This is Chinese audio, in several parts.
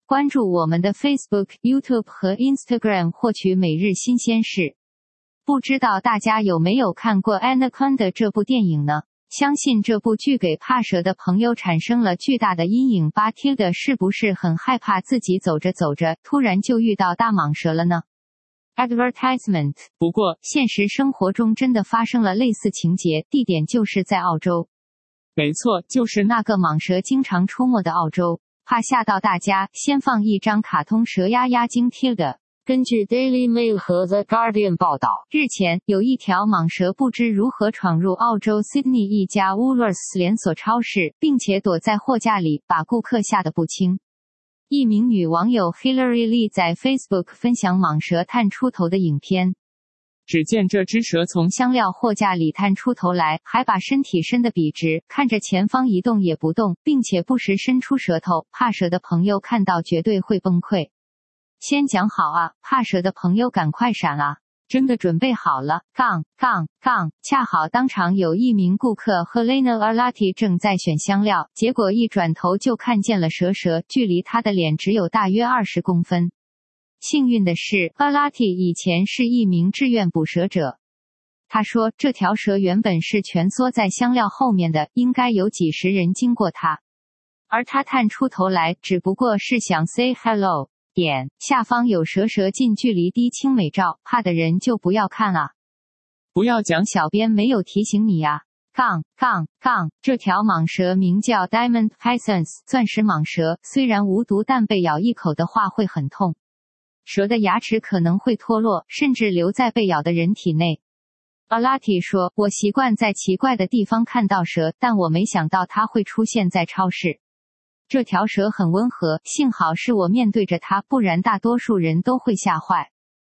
关注我们的 Facebook、YouTube 和 Instagram 获取每日新鲜事。不知道大家有没有看过《Anaconda》这部电影呢？相信这部剧给怕蛇的朋友产生了巨大的阴影。巴提的是不是很害怕自己走着走着，突然就遇到大蟒蛇了呢？ Advertisement。 不过，现实生活中真的发生了类似情节，地点就是在澳洲。没错，就是那个蟒蛇经常出没的澳洲。怕吓到大家，先放一张卡通蛇压惊贴的。根据 Daily Mail 和 The Guardian 报道，日前有一条蟒蛇不知如何闯入澳洲 Sydney 一家 Woolworths 连锁超市，并且躲在货架里，把顾客吓得不轻。一名女网友 Hillary Lee 在 Facebook 分享蟒蛇探出头的影片。只见这只蛇从香料货架里探出头来，还把身体伸得笔直，看着前方一动也不动，并且不时伸出舌头。怕蛇的朋友看到绝对会崩溃。先讲好啊，怕蛇的朋友赶快闪啊！真的准备好了，恰好当场有一名顾客 Helena Arlati 正在选香料，结果一转头就看见了蛇，距离他的脸只有大约20公分。幸运的是 ，Arlati 以前是一名志愿捕蛇者。他说，这条蛇原本是蜷缩在香料后面的，应该有几十人经过它，而他探出头来，只不过是想 say hello。下方有蛇近距离低清美照，怕的人就不要看啊！不要讲小编没有提醒你啊！这条蟒蛇名叫 Diamond Pythons 钻石蟒蛇，虽然无毒，但被咬一口的话会很痛。蛇的牙齿可能会脱落，甚至留在被咬的人体内。Arlati 说，我习惯在奇怪的地方看到蛇，但我没想到它会出现在超市。这条蛇很温和，幸好是我面对着它，不然大多数人都会吓坏。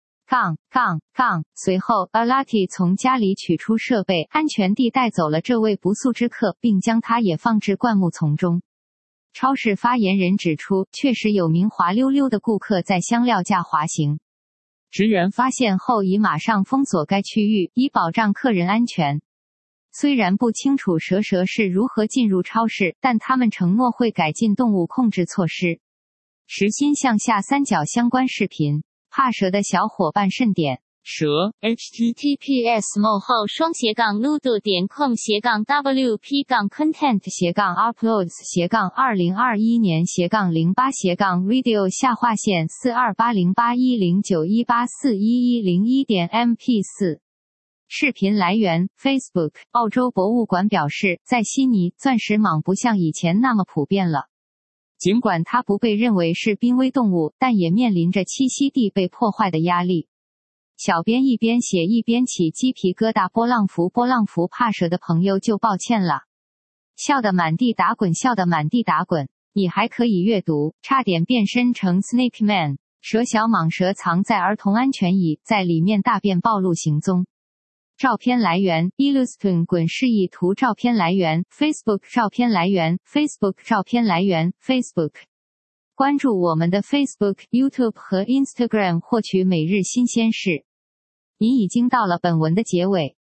随后 Arlati 从家里取出设备，安全地带走了这位不速之客，并将它也放置灌木丛中。超市发言人指出，确实有名滑溜溜的顾客在香料架滑行。职员发现后已马上封锁该区域，以保障客人安全。虽然不清楚蛇是如何进入超市，但他们承诺会改进动物控制措施。实心向下三角相关视频，怕蛇的小伙伴慎点。蛇 https://ludo.com/uploads/2021年/08/081091184110.mp4。视频来源 Facebook。 澳洲博物馆表示，在悉尼，钻石蟒不像以前那么普遍了。尽管它不被认为是濒危动物，但也面临着栖息地被破坏的压力。小编一边写一边起鸡皮疙瘩。波浪符怕蛇的朋友就抱歉了。笑得满地打滚，你还可以阅读，差点变身成 Snake Man。 蛇小蟒蛇藏在儿童安全椅，在里面大便暴露行踪。照片来源 Illustone 滚示意图。照片来源 Facebook。 照片来源 Facebook。 照片来源 Facebook。 关注我们的 Facebook、YouTube 和 Instagram 获取每日新鲜事。你已经到了本文的结尾。